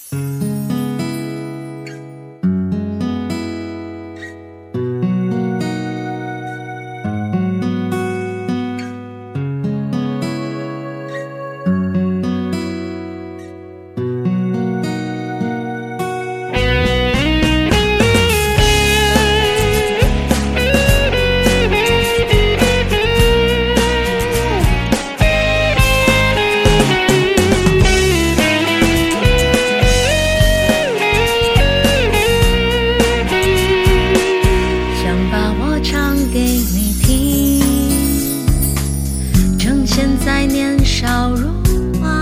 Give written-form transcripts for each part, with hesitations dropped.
在年少如花，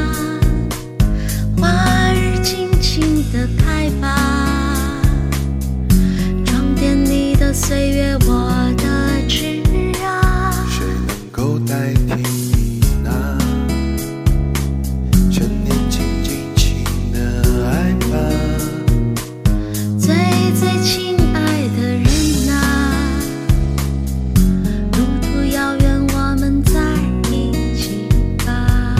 花儿轻轻地开吧，装点你的岁月，我的枝桠。 谁能够代替你那陈年轻轻轻的爱吧？ 最最亲爱的人啊，路途遥远，我们在一起吧。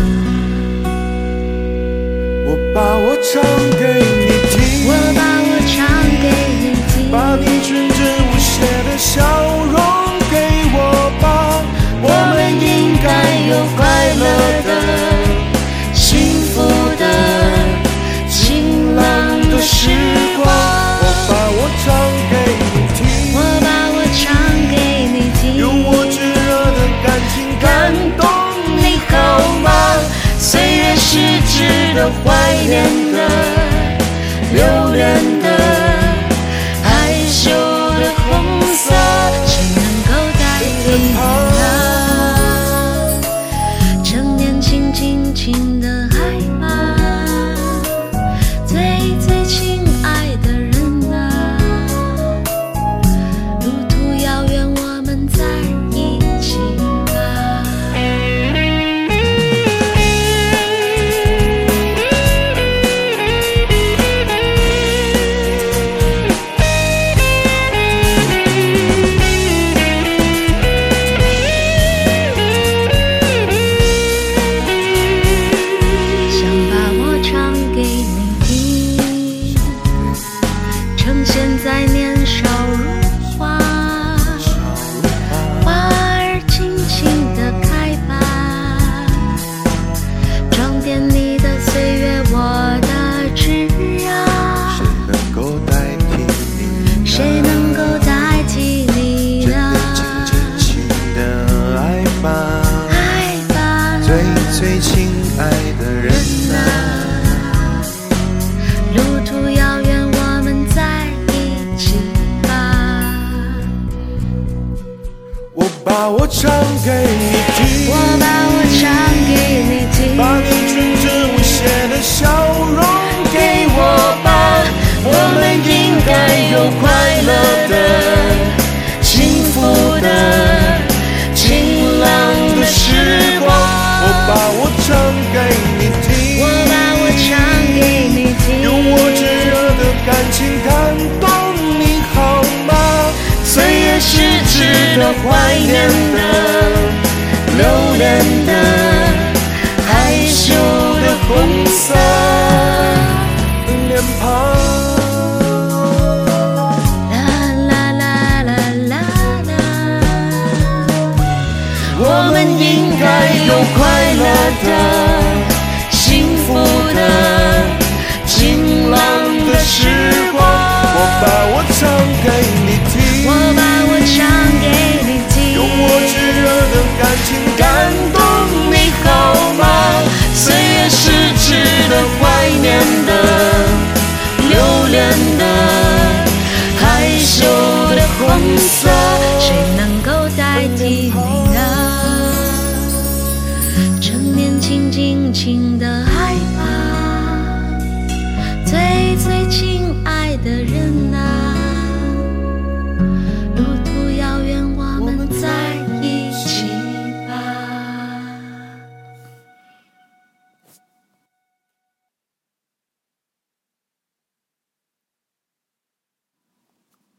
我把我唱给你听， 我把我唱给你听， 把你纯真无邪的笑容给我吧。 我们应该有快乐的、幸福的、晴朗的时光。 我把我唱给你听， 我把我唱给你听， 用我炙热的感情感动你好吗？岁月是值得怀念的、留恋的、害羞的红色，谁能够代替呢？成年轻轻轻的爱吧，最最亲爱的人啊，路途遥远，我们在一起吧。想把我唱给你听，趁现在年少如花，花儿轻轻地开吧，装点你的岁月，我的枝桠。 谁能够代替你？ 谁能够代替你真呢？ 的轻轻轻的爱吧， 爱吧， 最最亲爱的人啊。 路途遥远，我们在一起吧。 我把我唱给你听， 我把我唱给你听， 把你纯真无邪的笑容给我吧。我们应该有快乐的、幸福的、晴朗的时光。 我把我唱给你听， 我把我唱给你听， 用我炙热的感情感动你好吗？ 岁月是值得怀念的、留恋的、害羞的红色脸庞。 啦啦啦啦啦啦，我们应该有快乐的、幸福的、晴朗的时光。 我把我唱给你听， 我把我唱给你听， 用我炙热的感情感动你好吗？ 岁月是值得怀念的、留恋的、害羞的红色，谁能够代替你呢？趁年轻轻轻的爱吧，最最亲爱的人